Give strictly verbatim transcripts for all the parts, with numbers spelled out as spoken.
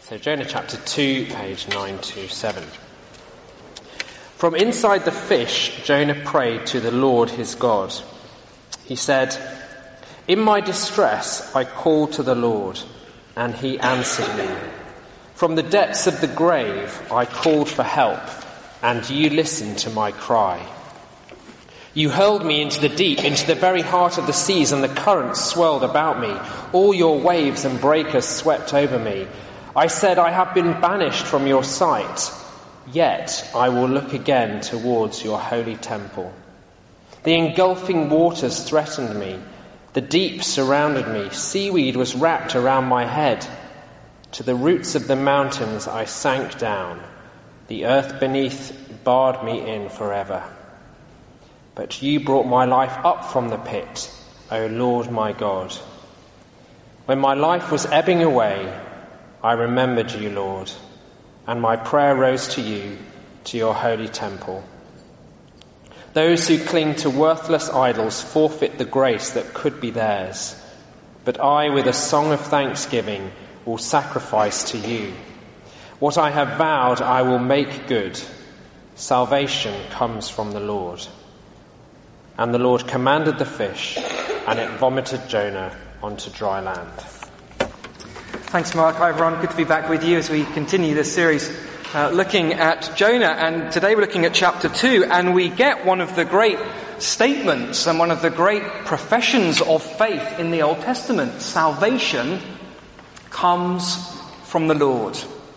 So Jonah chapter two, page nine twenty-seven. From inside the fish, Jonah prayed to the Lord his God. He said, "In my distress I called to the Lord, and he answered me. From the depths of the grave I called for help, and you listened to my cry. You hurled me into the deep, into the very heart of the seas, and the currents swirled about me. All your waves and breakers swept over me. I said, I have been banished from your sight, yet I will look again towards your holy temple. The engulfing waters threatened me. The deep surrounded me. Seaweed was wrapped around my head. To the roots of the mountains I sank down. The earth beneath barred me in forever. But you brought my life up from the pit, O Lord my God. When my life was ebbing away, I remembered you, Lord, and my prayer rose to you, to your holy temple. Those who cling to worthless idols forfeit the grace that could be theirs. But I, with a song of thanksgiving, will sacrifice to you. What I have vowed I will make good. Salvation comes from the Lord." And the Lord commanded the fish, and it vomited Jonah onto dry land. Thanks, Mark. Hi, everyone. Good to be back with you as we continue this series uh, looking at Jonah. And today we're looking at chapter two, and we get one of the great statements and one of the great professions of faith in the Old Testament. Salvation comes from the Lord.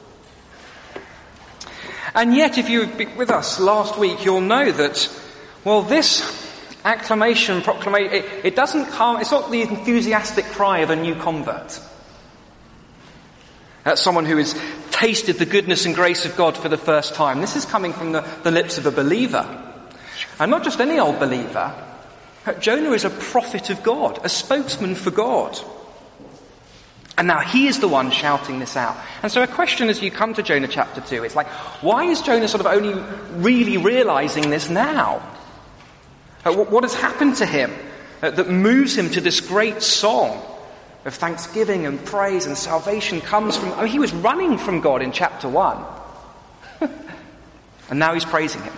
And yet, if you were with us last week, you'll know that, well, this acclamation, proclamation, it, it doesn't come, it's not the enthusiastic cry of a new convert. That's someone who has tasted the goodness and grace of God for the first time. This is coming from the, the lips of a believer. And not just any old believer. Jonah is a prophet of God, a spokesman for God. And now he is the one shouting this out. And so a question as you come to Jonah chapter two, it's like, why is Jonah sort of only really realizing this now? What has happened to him that moves him to this great song of thanksgiving and praise and salvation comes from... I mean, he was running from God in chapter one. And now he's praising him.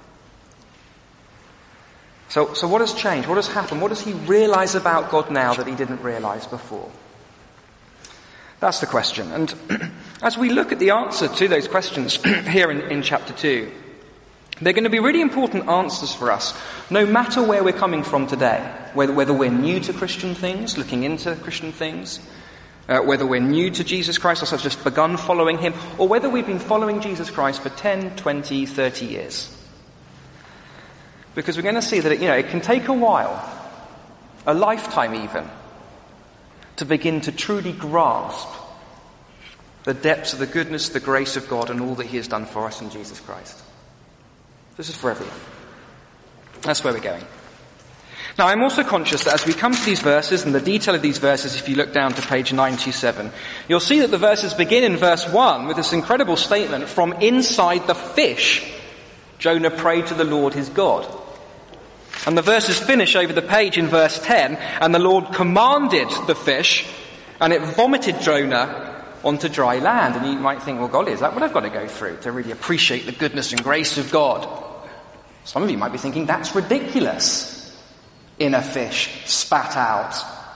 So, so what has changed? What has happened? What does he realize about God now that he didn't realize before? That's the question. And as we look at the answer to those questions here in, in chapter two, they're going to be really important answers for us, no matter where we're coming from today, whether, whether we're new to Christian things, looking into Christian things, uh, whether we're new to Jesus Christ or have just begun following him, or whether we've been following Jesus Christ for ten, twenty, thirty years. Because we're going to see that it, you know, it can take a while, a lifetime even, to begin to truly grasp the depths of the goodness, the grace of God, and all that he has done for us in Jesus Christ. This is for everyone. That's where we're going. Now, I'm also conscious that as we come to these verses and the detail of these verses, if you look down to page nine twenty-seven, you'll see that the verses begin in verse one with this incredible statement, "From inside the fish, Jonah prayed to the Lord his God." And the verses finish over the page in verse ten, "And the Lord commanded the fish, and it vomited Jonah onto dry land." And you might think, well, golly, is that what I've got to go through to really appreciate the goodness and grace of God? Some of you might be thinking, that's ridiculous. In a fish, spat out.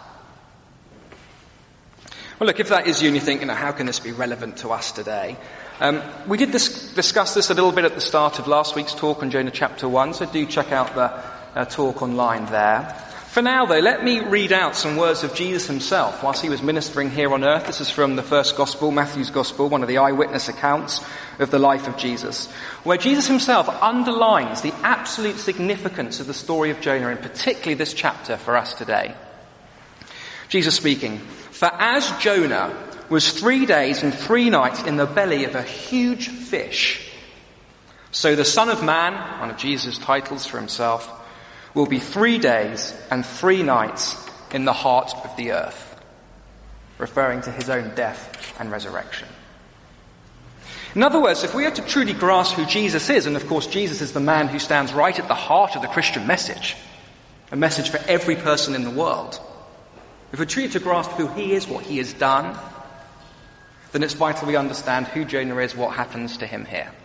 Well, look, if that is you and you think, you know, how can this be relevant to us today? Um, we did dis- discuss this a little bit at the start of last week's talk on Jonah chapter one, so do check out the uh, talk online there. For now, though, let me read out some words of Jesus himself whilst he was ministering here on earth. This is from the first gospel, Matthew's gospel, one of the eyewitness accounts of the life of Jesus, where Jesus himself underlines the absolute significance of the story of Jonah, and particularly this chapter for us today. Jesus speaking, "For as Jonah was three days and three nights in the belly of a huge fish, so the Son of Man," one of Jesus' titles for himself, "will be three days and three nights in the heart of the earth," referring to his own death and resurrection. In other words, if we are to truly grasp who Jesus is, and of course Jesus is the man who stands right at the heart of the Christian message, a message for every person in the world, if we're truly to grasp who he is, what he has done, then it's vital we understand who Jonah is, what happens to him here.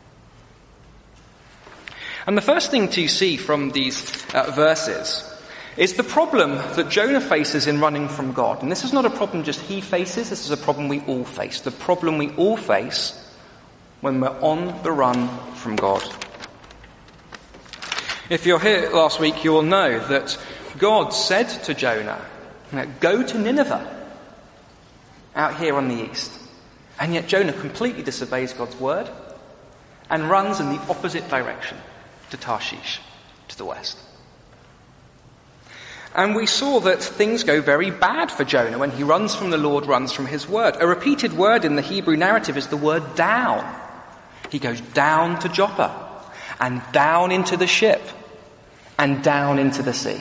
And the first thing to see from these uh, verses is the problem that Jonah faces in running from God. And this is not a problem just he faces, this is a problem we all face. The problem we all face when we're on the run from God. If you're here last week, you will know that God said to Jonah, go to Nineveh, out here on the east. And yet Jonah completely disobeys God's word and runs in the opposite direction, to Tarshish, to the west. And we saw that things go very bad for Jonah when he runs from the Lord, runs from his word. A repeated word in the Hebrew narrative is the word down. He goes down to Joppa, and down into the ship, and down into the sea.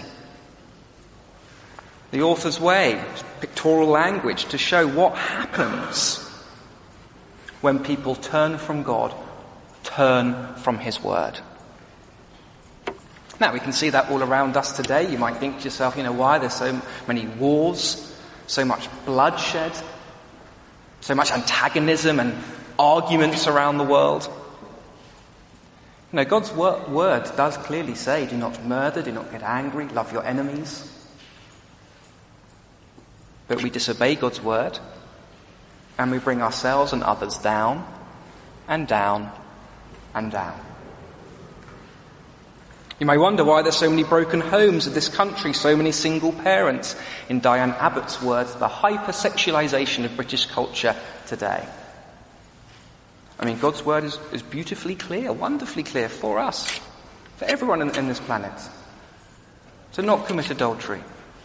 The author's way, pictorial language, to show what happens when people turn from God, turn from his word. Now, we can see that all around us today. You might think to yourself, you know, why there's so many wars, so much bloodshed, so much antagonism and arguments around the world. You know, God's wor- word does clearly say, do not murder, do not get angry, love your enemies. But we disobey God's word, and we bring ourselves and others down, and down, and down. You may wonder why there's so many broken homes in this country, so many single parents. In Diane Abbott's words, the hypersexualization of British culture today. I mean, God's word is, is beautifully clear, wonderfully clear for us, for everyone in, in this planet. To not commit adultery.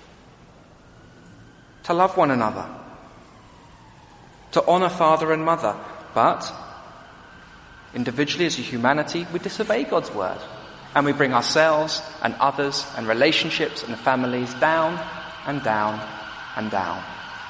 To love one another. To honour father and mother. But, individually as a humanity, we disobey God's word. And we bring ourselves and others and relationships and families down and down and down.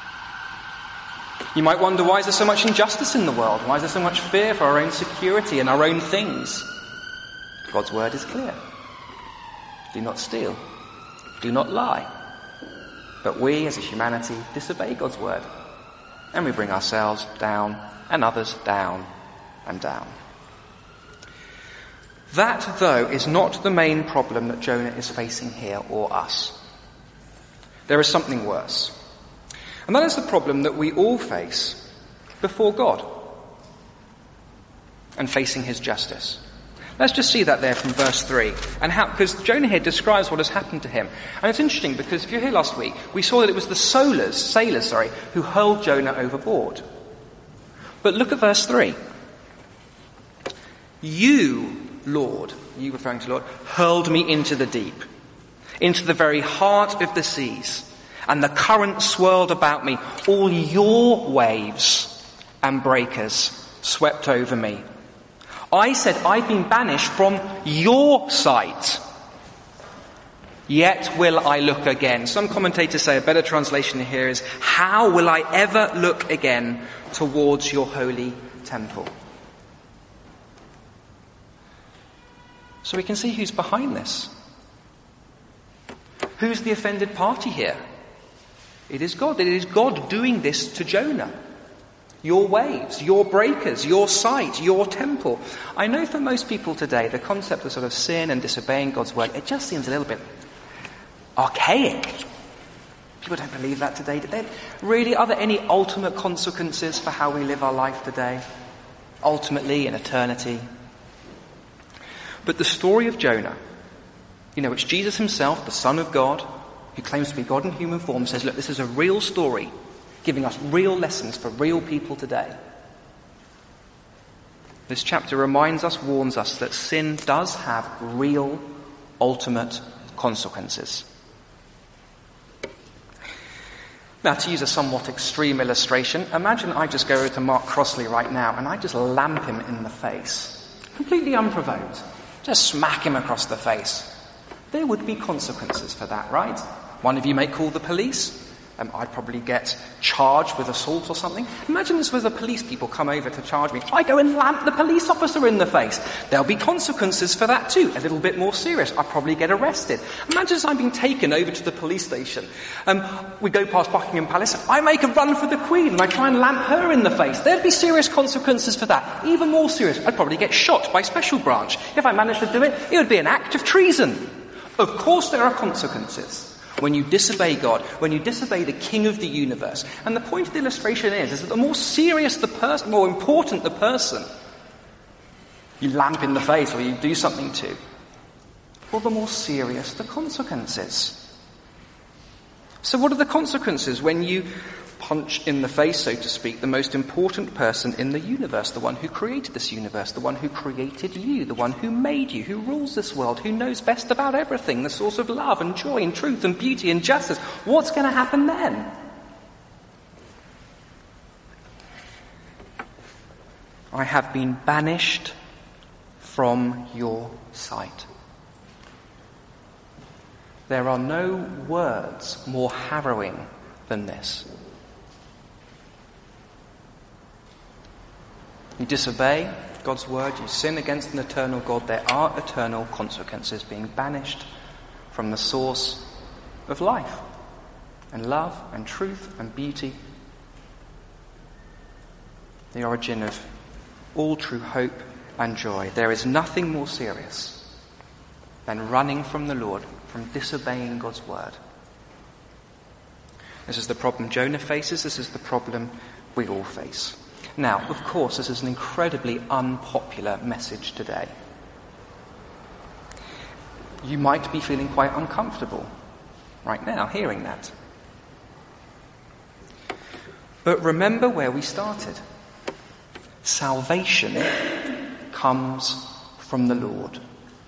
You might wonder, why is there so much injustice in the world? Why is there so much fear for our own security and our own things? God's word is clear. Do not steal. Do not lie. But we as a humanity disobey God's word. And we bring ourselves down and others down and down. That, though, is not the main problem that Jonah is facing here, or us. There is something worse. And that is the problem that we all face before God and facing his justice. Let's just see that there from verse three. And how, because Jonah here describes what has happened to him. And it's interesting because if you're here last week, we saw that it was the sailors, sailors, sorry, who hurled Jonah overboard. But look at verse three. You, Lord, you referring to Lord, hurled me into the deep, into the very heart of the seas, and the current swirled about me. All your waves and breakers swept over me. I said, I've been banished from your sight. Yet will I look again. Some commentators say a better translation here is, how will I ever look again towards your holy temple? So we can see who's behind this. Who's the offended party here? It is God. It is God doing this to Jonah. Your waves, your breakers, your sight, your temple. I know for most people today, the concept of sort of sin and disobeying God's word, it just seems a little bit archaic. People don't believe that today, do they? Really, are there any ultimate consequences for how we live our life today? Ultimately, in eternity? But the story of Jonah, you know, which Jesus himself, the Son of God, who claims to be God in human form, says, look, this is a real story, giving us real lessons for real people today. This chapter reminds us, warns us, that sin does have real, ultimate consequences. Now, to use a somewhat extreme illustration, imagine I just go over to Mark Crossley right now and I just lamp him in the face, completely unprovoked. Just smack him across the face. There would be consequences for that, right? One of you may call the police. Um, I'd probably get charged with assault or something. Imagine this with the police people come over to charge me. I go and lamp the police officer in the face. There'll be consequences for that too. A little bit more serious. I'd probably get arrested. Imagine as I'm being taken over to the police station. Um, we go past Buckingham Palace. I make a run for the Queen and I try and lamp her in the face. There'd be serious consequences for that. Even more serious. I'd probably get shot by special branch. If I managed to do it, it would be an act of treason. Of course there are consequences when you disobey God, when you disobey the King of the universe. And the point of the illustration is, is that the more serious the person, more important the person you lamp in the face or you do something to, well, the more serious the consequences. So what are the consequences when you punch in the face, so to speak, the most important person in the universe, the one who created this universe, the one who created you, the one who made you, who rules this world, who knows best about everything, the source of love and joy and truth and beauty and justice? What's going to happen then? I have been banished from your sight. There are no words more harrowing than this. You disobey God's word, you sin against an eternal God, there are eternal consequences, being banished from the source of life and love and truth and beauty, the origin of all true hope and joy. There is nothing more serious than running from the Lord, from disobeying God's word. This is the problem Jonah faces, this is the problem we all face. Now, of course, this is an incredibly unpopular message today. You might be feeling quite uncomfortable right now hearing that. But remember where we started. Salvation comes from the Lord.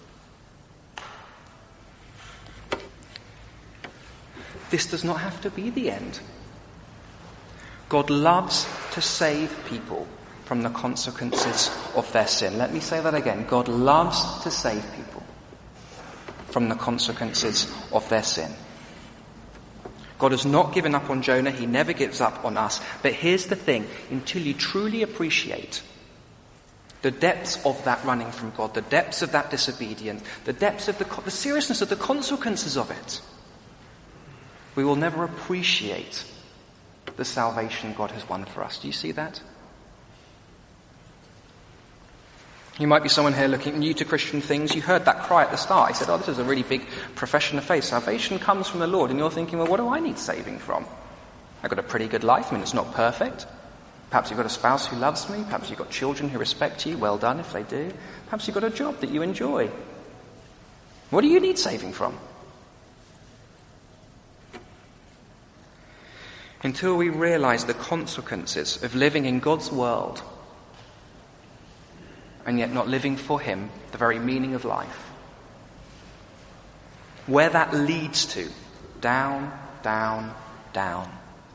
This does not have to be the end. God loves to save people from the consequences of their sin. Let me say that again. God loves to save people from the consequences of their sin. God has not given up on Jonah. He never gives up on us. But here's the thing. Until you truly appreciate the depths of that running from God, the depths of that disobedience, the depths of the, the seriousness of the consequences of it, we will never appreciate the salvation God has won for us. Do you see that? You might be someone here looking new to Christian things. You heard that cry at the start. I said, oh, this is a really big profession of faith. Salvation comes from the Lord. And you're thinking, well, what do I need saving from? I've got a pretty good life. I mean, it's not perfect. Perhaps you've got a spouse who loves me. Perhaps you've got children who respect you. Well done if they do. Perhaps you've got a job that you enjoy. What do you need saving from? Until we realize the consequences of living in God's world and yet not living for Him, the very meaning of life. Where that leads to, down, down, down.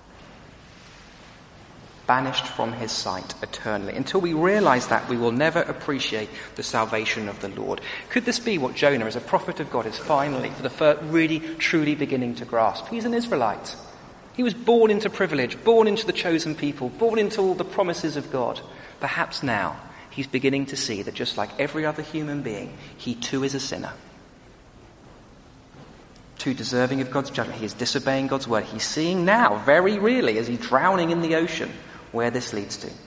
Banished from His sight eternally. Until we realize that, we will never appreciate the salvation of the Lord. Could this be what Jonah, as a prophet of God, is finally, for the first, really, truly beginning to grasp? He's an Israelite. He was born into privilege, born into the chosen people, born into all the promises of God. Perhaps now he's beginning to see that just like every other human being, he too is a sinner. Too deserving of God's judgment. He is disobeying God's word. He's seeing now, very really, as he's drowning in the ocean, where this leads to.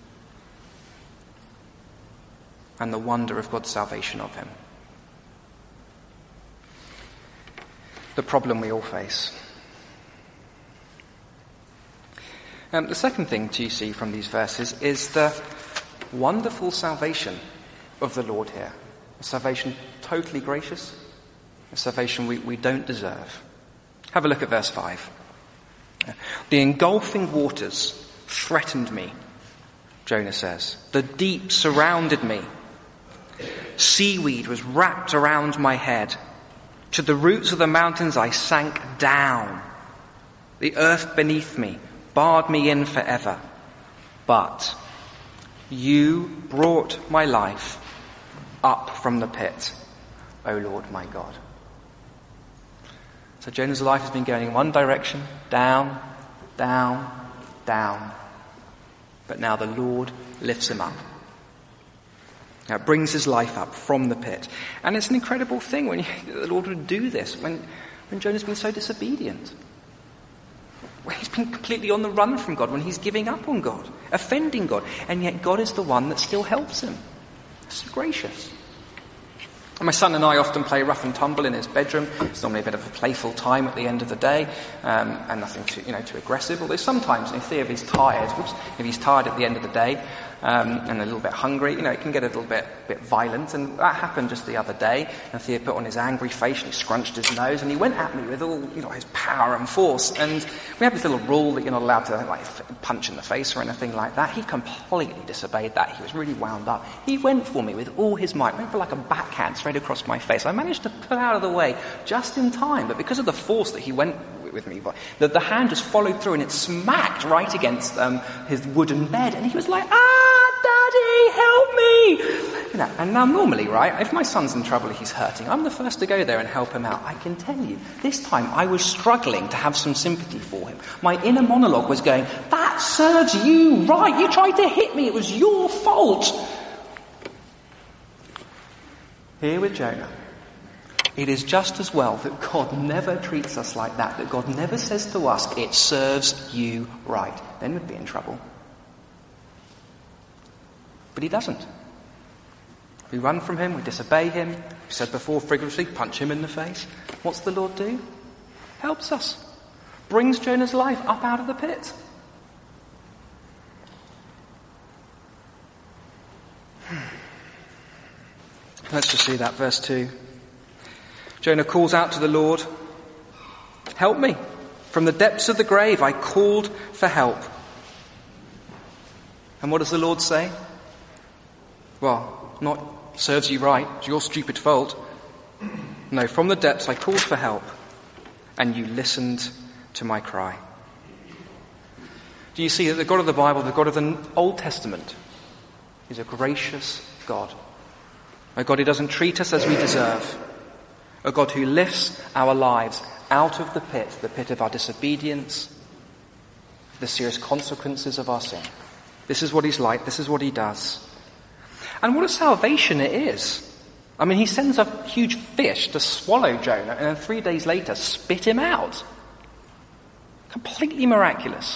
And the wonder of God's salvation of him. The problem we all face. Um, the second thing to see from these verses is the wonderful salvation of the Lord here. A salvation totally gracious, a salvation we, we don't deserve. Have a look at verse five. The engulfing waters threatened me, Jonah says. The deep surrounded me. Seaweed was wrapped around my head. To the roots of the mountains I sank down. The earth beneath me barred me in forever. But you brought my life up from the pit, O Lord my God. So Jonah's life has been going in one direction, down, down, down. But now the Lord lifts him up. Now it brings his life up from the pit. And it's an incredible thing when you, the Lord would do this, when, when Jonah's been so disobedient. When he's been completely on the run from God, when he's giving up on God, offending God. And yet God is the one that still helps him. So gracious. My son and I often play rough and tumble in his bedroom. It's normally a bit of a playful time at the end of the day, um, and nothing too, you know, too aggressive. Although sometimes, if Theo is tired, whoops, if he's tired at the end of the day um, and a little bit hungry, you know, it can get a little bit, bit violent. And that happened just the other day. And Theo put on his angry face and he scrunched his nose and he went at me with all, you know, his power and force. And we have this little rule that you're not allowed to like punch in the face or anything like that. He completely disobeyed that. He was really wound up. He went for me with all his might. Went for like a backhand straight across my face. I managed to pull out of the way just in time, but because of the force that he went with me, the, the hand just followed through and it smacked right against um, his wooden bed, and he was like, "Ah, Daddy, help me!" You know, and now normally, right, if my son's in trouble, he's hurting, I'm the first to go there and help him out. I can tell you, this time I was struggling to have some sympathy for him. My inner monologue was going, "That serves you right. You tried to hit me. It was your fault." Here with Jonah, it is just as well that God never treats us like that, that God never says to us, "It serves you right." Then we'd be in trouble. But he doesn't. We run from him, we disobey him. We said before, figuratively, punch him in the face. What's the Lord do? Helps us. Brings Jonah's life up out of the pit. Let's just see that, verse two. Jonah calls out to the Lord, "Help me. From the depths of the grave I called for help." And what does the Lord say? Well, not "serves you right, it's your stupid fault." No, "from the depths I called for help, and you listened to my cry." Do you see that the God of the Bible, the God of the Old Testament, is a gracious God? A God who doesn't treat us as we deserve. A God who lifts our lives out of the pit, the pit of our disobedience, the serious consequences of our sin. This is what he's like. This is what he does. And what a salvation it is. I mean, he sends a huge fish to swallow Jonah and then three days later spit him out. Completely miraculous.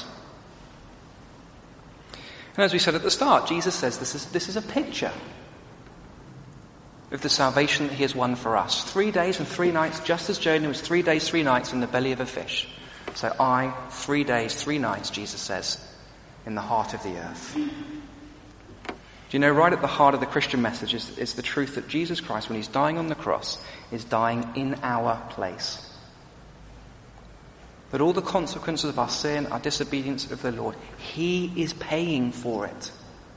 And as we said at the start, Jesus says this is, this is a picture of the salvation that he has won for us. Three days and three nights, just as Jonah was three days, three nights in the belly of a fish. So I, three days, three nights, Jesus says, in the heart of the earth. Do you know, right at the heart of the Christian message is, is the truth that Jesus Christ, when he's dying on the cross, is dying in our place. That all the consequences of our sin, our disobedience of the Lord, he is paying for it.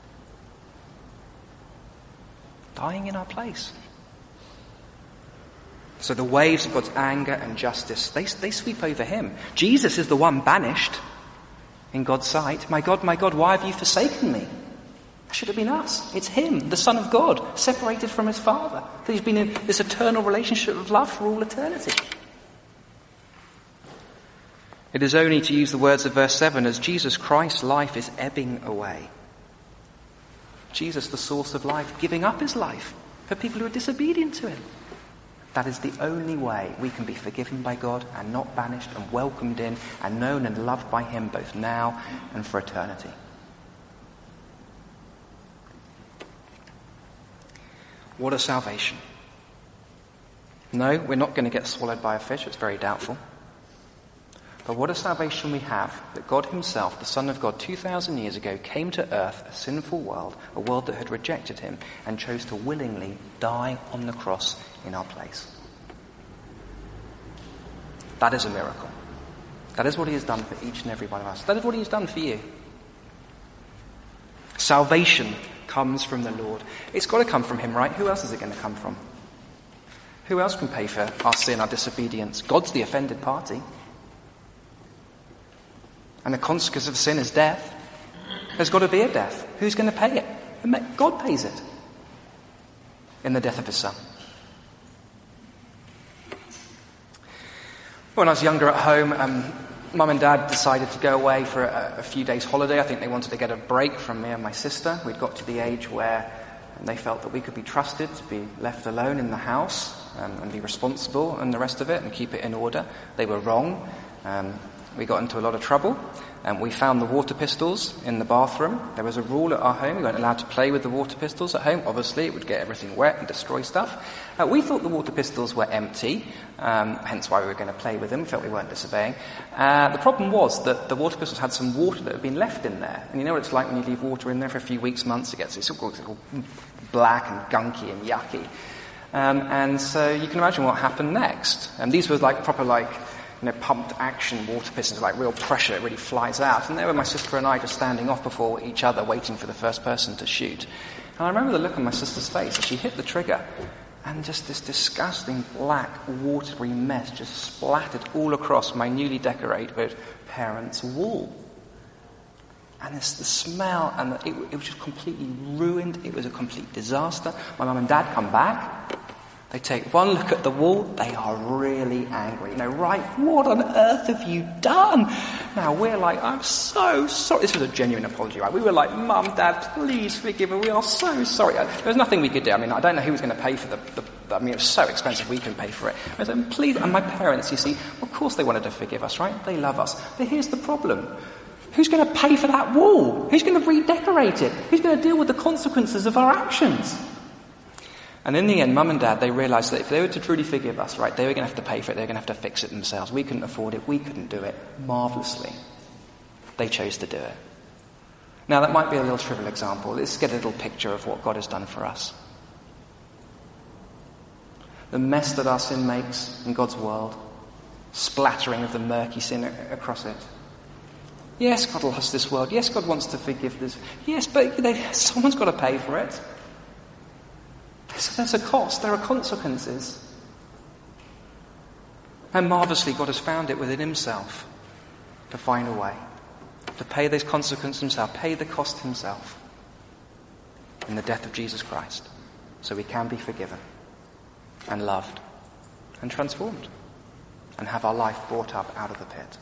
Dying in our place. So the waves of God's anger and justice, they, they sweep over him. Jesus is the one banished in God's sight. "My God, my God, why have you forsaken me?" It should have been us. It's him, the Son of God, separated from his Father. That he's been in this eternal relationship of love for all eternity. It is only, to use the words of verse seven, as Jesus Christ's life is ebbing away. Jesus, the source of life, giving up his life for people who are disobedient to him. That is the only way we can be forgiven by God and not banished and welcomed in and known and loved by him both now and for eternity. What a salvation. No, we're not going to get swallowed by a fish. It's very doubtful. But what a salvation we have, that God himself, the Son of God, two thousand years ago, came to earth, a sinful world, a world that had rejected him, and chose to willingly die on the cross in our place. That is a miracle. That is what he has done for each and every one of us. That is what he has done for you. Salvation comes from the Lord. It's got to come from him, right? Who else is it going to come from? Who else can pay for our sin, our disobedience? God's the offended party. And the consequence of sin is death. There's got to be a death. Who's going to pay it? God pays it. In the death of his Son. When I was younger at home, um, Mum and Dad decided to go away for a, a few days' holiday. I think they wanted to get a break from me and my sister. We'd got to the age where they felt that we could be trusted to be left alone in the house um, and be responsible and the rest of it and keep it in order. They were wrong. Um, we got into a lot of trouble. And we found the water pistols in the bathroom. There was a rule at our home. We weren't allowed to play with the water pistols at home. Obviously, it would get everything wet and destroy stuff. Uh, we thought the water pistols were empty, um, hence why we were going to play with them. We felt we weren't disobeying. Uh, the problem was that the water pistols had some water that had been left in there. And you know what it's like when you leave water in there for a few weeks, months, it gets it's all, it's all black and gunky and yucky. Um, and so you can imagine what happened next. And these were like proper like... you know, pumped action water pistols, like real pressure, it really flies out. And there were my sister and I just standing off before each other, waiting for the first person to shoot. And I remember the look on my sister's face as she hit the trigger, and just this disgusting black, watery mess just splattered all across my newly decorated parents' wall. And it's the smell, and the, it, it was just completely ruined. It was a complete disaster. My mum and dad come back. They take one look at the wall, they are really angry. You know, right, what on earth have you done? Now, we're like, I'm so sorry. This was a genuine apology, right? We were like, Mum, Dad, please forgive me. We are so sorry. There was nothing we could do. I mean, I don't know who was going to pay for the, the I mean, it was so expensive we couldn't pay for it. I said, please, and my parents, you see, of course they wanted to forgive us, right? They love us. But here's the problem. Who's going to pay for that wall? Who's going to redecorate it? Who's going to deal with the consequences of our actions? And in the end, Mum and Dad, they realised that if they were to truly forgive us, right, they were going to have to pay for it, they were going to have to fix it themselves. We couldn't afford it, we couldn't do it. Marvellously. They chose to do it. Now, that might be a little trivial example. Let's get a little picture of what God has done for us. The mess that our sin makes in God's world, splattering of the murky sin across it. Yes, God loves this world. Yes, God wants to forgive this. Yes, but they, someone's got to pay for it. So there's a cost, there are consequences. And marvellously, God has found it within himself to find a way to pay those consequences himself, pay the cost himself in the death of Jesus Christ, so we can be forgiven and loved and transformed and have our life brought up out of the pit.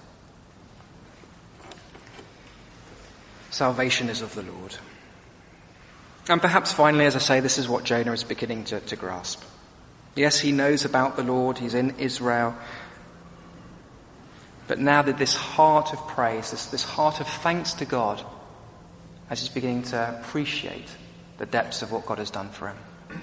Salvation is of the Lord. And perhaps finally, as I say, this is what Jonah is beginning to, to grasp. Yes, he knows about the Lord, he's in Israel. But now that this heart of praise, this, this heart of thanks to God, as he's beginning to appreciate the depths of what God has done for him.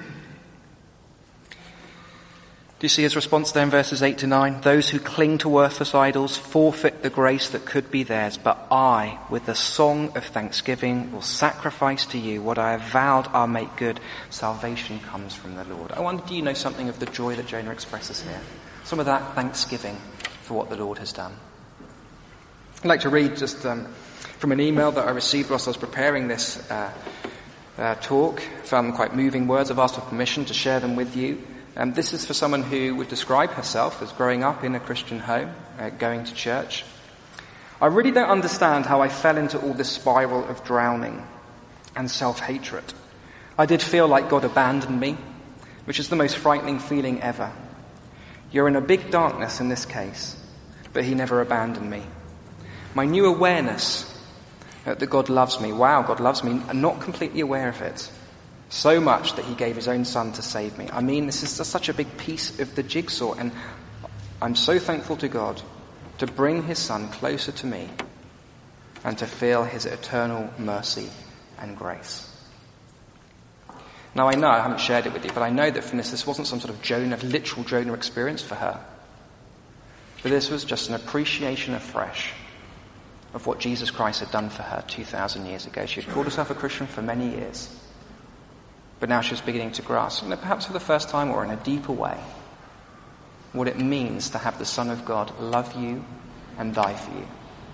Do you see his response there in verses eight to nine? Those who cling to worthless idols forfeit the grace that could be theirs, but I, with the song of thanksgiving, will sacrifice to you what I have vowed I'll make good. Salvation comes from the Lord. I wonder, do you know something of the joy that Jonah expresses here? Some of that thanksgiving for what the Lord has done. I'd like to read just um, from an email that I received whilst I was preparing this uh, uh, talk. I found them quite moving words. I've asked for permission to share them with you. Um, this is for someone who would describe herself as growing up in a Christian home, uh, going to church. I really don't understand how I fell into all this spiral of drowning and self-hatred. I did feel like God abandoned me, which is the most frightening feeling ever. You're in a big darkness in this case, but he never abandoned me. My new awareness uh, that God loves me, wow, God loves me, I'm not completely aware of it. So much that he gave his own son to save me. I mean, this is just such a big piece of the jigsaw, and I'm so thankful to God to bring his son closer to me and to feel his eternal mercy and grace. Now I know, I haven't shared it with you, but I know that from this, this wasn't some sort of Jonah, literal Jonah experience for her. But this was just an appreciation afresh of what Jesus Christ had done for her two thousand years ago. She had called herself a Christian for many years. But now she was beginning to grasp, you know, perhaps for the first time or in a deeper way, what it means to have the Son of God love you and die for you.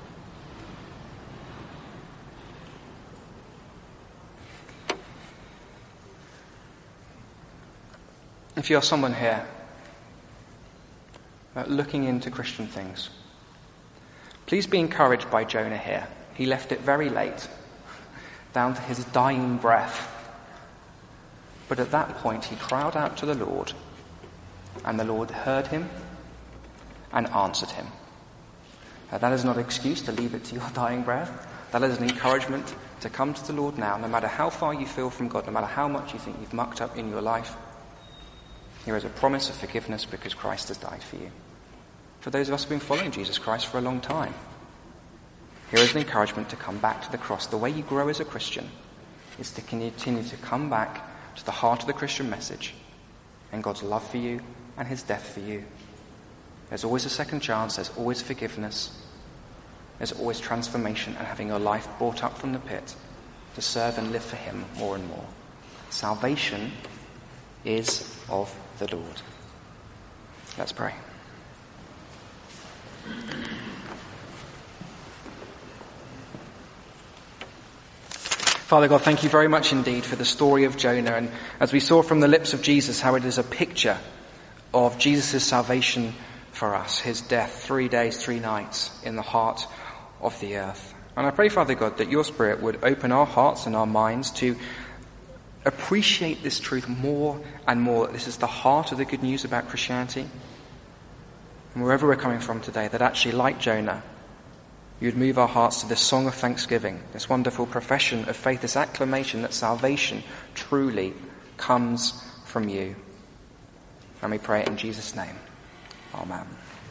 If you're someone here uh, looking into Christian things, please be encouraged by Jonah here. He left it very late, down to his dying breath. But at that point, he cried out to the Lord, and the Lord heard him, and answered him. Now, that is not an excuse to leave it to your dying breath. That is an encouragement to come to the Lord now, no matter how far you feel from God, no matter how much you think you've mucked up in your life. Here is a promise of forgiveness because Christ has died for you. For those of us who have been following Jesus Christ for a long time, here is an encouragement to come back to the cross. The way you grow as a Christian is to continue to come back to the heart of the Christian message and God's love for you and his death for you. There's always a second chance. There's always forgiveness. There's always transformation and having your life brought up from the pit to serve and live for him more and more. Salvation is of the Lord. Let's pray. Father God, thank you very much indeed for the story of Jonah. And as we saw from the lips of Jesus, how it is a picture of Jesus' salvation for us, his death, three days, three nights in the heart of the earth. And I pray, Father God, that your Spirit would open our hearts and our minds to appreciate this truth more and more. This is the heart of the good news about Christianity. And wherever we're coming from today, that actually, like Jonah, you would move our hearts to this song of thanksgiving, this wonderful profession of faith, this acclamation that salvation truly comes from you. And we pray it in Jesus' name. Amen.